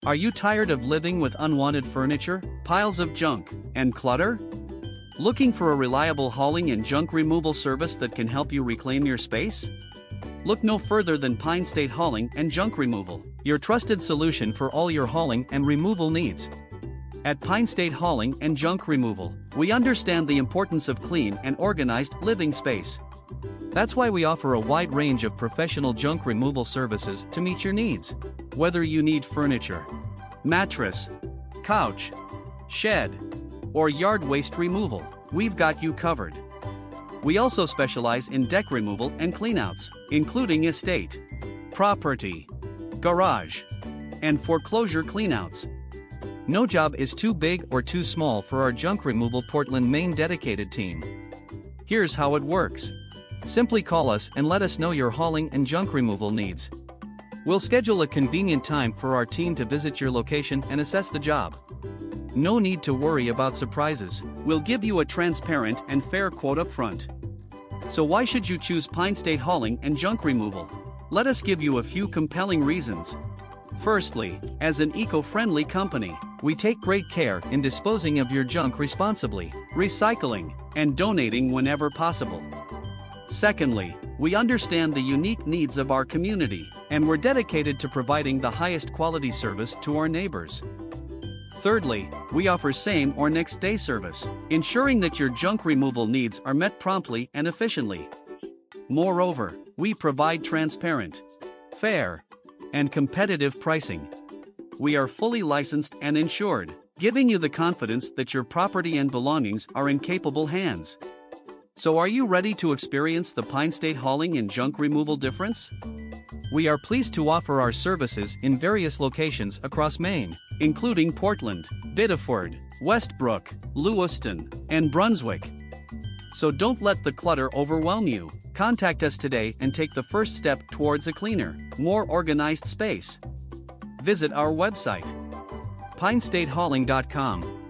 Are you tired of living with unwanted furniture, piles of junk, and clutter? Looking for a reliable hauling and junk removal service that can help you reclaim your space? Look no further than Pine State Hauling and Junk Removal, your trusted solution for all your hauling and removal needs. At Pine State Hauling and Junk Removal, we understand the importance of clean and organized living space. That's why we offer a wide range of professional junk removal services to meet your needs. Whether you need furniture, mattress, couch, shed, or yard waste removal, we've got you covered. We also specialize in deck removal and cleanouts, including estate, property, garage, and foreclosure cleanouts. No job is too big or too small for our Junk Removal Portland, Maine dedicated team. Here's how it works. Simply call us and let us know your hauling and junk removal needs. We'll schedule a convenient time for our team to visit your location and assess the job. No need to worry about surprises. We'll give you a transparent and fair quote up front. So why should you choose Pine State Hauling and Junk Removal? Let us give you a few compelling reasons. Firstly, as an eco-friendly company, we take great care in disposing of your junk responsibly, recycling, and donating whenever possible. Secondly, we understand the unique needs of our community, and we're dedicated to providing the highest quality service to our neighbors. Thirdly, we offer same or next day service, ensuring that your junk removal needs are met promptly and efficiently. Moreover, we provide transparent, fair, and competitive pricing. We are fully licensed and insured, giving you the confidence that your property and belongings are in capable hands. So are you ready to experience the Pine State Hauling and Junk Removal difference? We are pleased to offer our services in various locations across Maine, including Portland, Biddeford, Westbrook, Lewiston, and Brunswick. So don't let the clutter overwhelm you. Contact us today and take the first step towards a cleaner, more organized space. Visit our website, pinestatehauling.com.